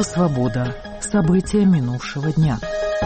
Свобода. События минувшего дня.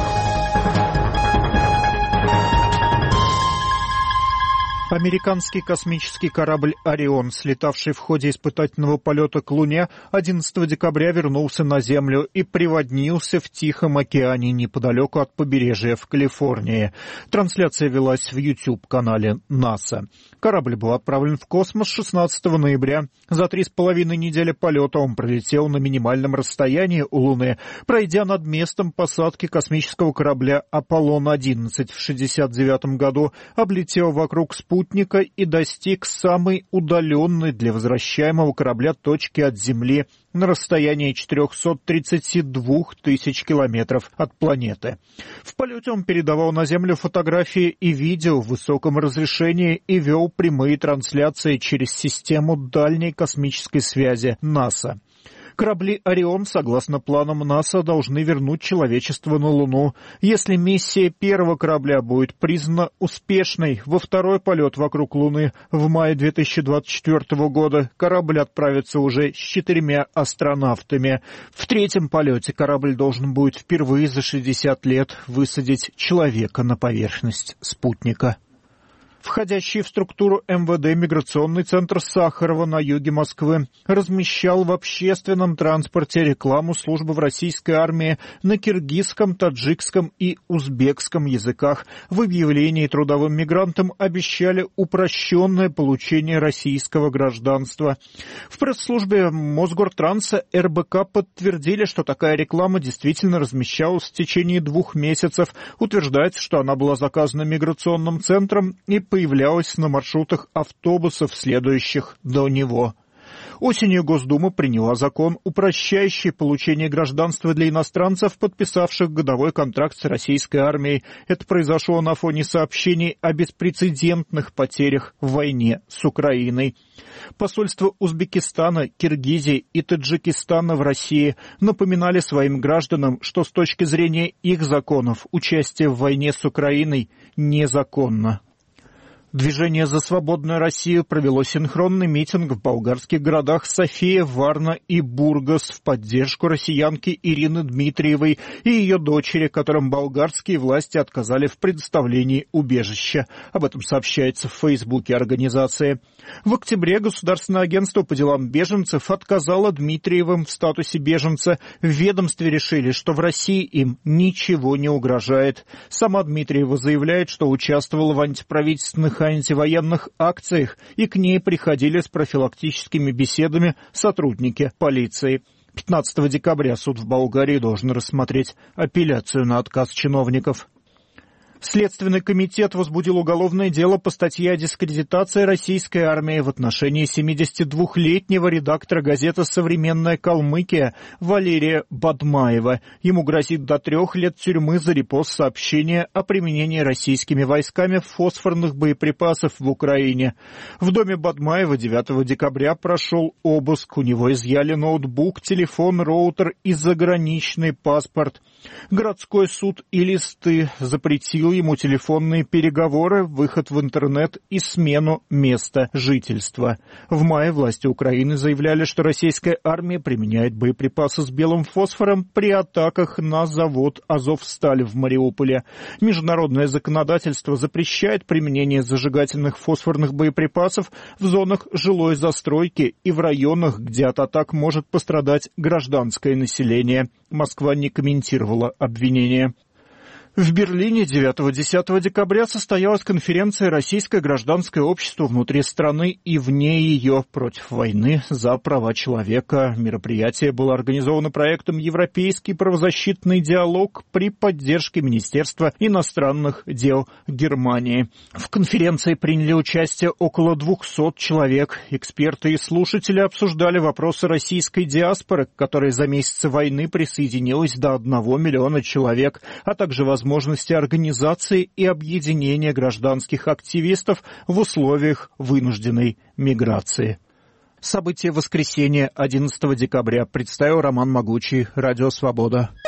Американский космический корабль «Орион», слетавший в ходе испытательного полета к Луне, 11 декабря вернулся на Землю и приводнился в Тихом океане неподалеку от побережья в Калифорнии. Трансляция велась в YouTube-канале НАСА. Корабль был отправлен в космос 16 ноября. За 3,5 недели полета он пролетел на минимальном расстоянии у Луны, пройдя над местом посадки космического корабля «Аполлон-11» в 1969 году, облетел вокруг спутника и достиг самой удаленной для возвращаемого корабля точки от Земли на расстоянии 432 тысяч километров от планеты. В полете он передавал на Землю фотографии и видео в высоком разрешении и вел прямые трансляции через систему дальней космической связи НАСА. Корабли «Орион», согласно планам НАСА, должны вернуть человечество на Луну. Если миссия первого корабля будет признана успешной, во второй полет вокруг Луны в мае 2024 года корабль отправится уже с 4 астронавтами. В третьем полете корабль должен будет впервые за 60 лет высадить человека на поверхность спутника. Входящий в структуру МВД миграционный центр Сахарова на юге Москвы размещал в общественном транспорте рекламу службы в российской армии на киргизском, таджикском и узбекском языках. В объявлении трудовым мигрантам обещали упрощенное получение российского гражданства. В пресс-службе Мосгортранса РБК подтвердили, что такая реклама действительно размещалась в течение 2 месяцев. Утверждается, что она была заказана миграционным центром и появлялась на маршрутах автобусов, следующих до него. Осенью Госдума приняла закон, упрощающий получение гражданства для иностранцев, подписавших годовой контракт с российской армией. Это произошло на фоне сообщений о беспрецедентных потерях в войне с Украиной. Посольства Узбекистана, Киргизии и Таджикистана в России напоминали своим гражданам, что с точки зрения их законов участие в войне с Украиной незаконно. Движение «За свободную Россию» провело синхронный митинг в болгарских городах София, Варна и Бургас в поддержку россиянки Ирины Дмитриевой и ее дочери, которым болгарские власти отказали в предоставлении убежища. Об этом сообщается в Фейсбуке организации. В октябре Государственное агентство по делам беженцев отказало Дмитриевым в статусе беженца. В ведомстве решили, что в России им ничего не угрожает. Сама Дмитриева заявляет, что участвовала в антиправительственных антивоенных акциях, и к ней приходили с профилактическими беседами сотрудники полиции. 15 декабря суд в Болгарии должен рассмотреть апелляцию на отказ чиновников. Следственный комитет возбудил уголовное дело по статье о дискредитации российской армии в отношении 72-летнего редактора газеты «Современная Калмыкия» Валерия Бадмаева. Ему грозит до 3 лет тюрьмы за репост сообщения о применении российскими войсками фосфорных боеприпасов в Украине. В доме Бадмаева 9 декабря прошел обыск. У него изъяли ноутбук, телефон, роутер и заграничный паспорт. Городской суд Элисты запретил ему телефонные переговоры, выход в интернет и смену места жительства. В мае власти Украины заявляли, что российская армия применяет боеприпасы с белым фосфором при атаках на завод «Азовсталь» в Мариуполе. Международное законодательство запрещает применение зажигательных фосфорных боеприпасов в зонах жилой застройки и в районах, где от атак может пострадать гражданское население. Москва не комментировала обвинения. В Берлине 9-10 декабря состоялась конференция «Российское гражданское общество внутри страны и вне ее против войны за права человека». Мероприятие было организовано проектом «Европейский правозащитный диалог» при поддержке Министерства иностранных дел Германии. В конференции приняли участие около 200 человек. Эксперты и слушатели обсуждали вопросы российской диаспоры, к которой за месяцы войны присоединилось до 1 миллиона человек, а также возможности организации и объединения гражданских активистов в условиях вынужденной миграции. События воскресенья 11 декабря представил Роман Могучий, Радио Свобода.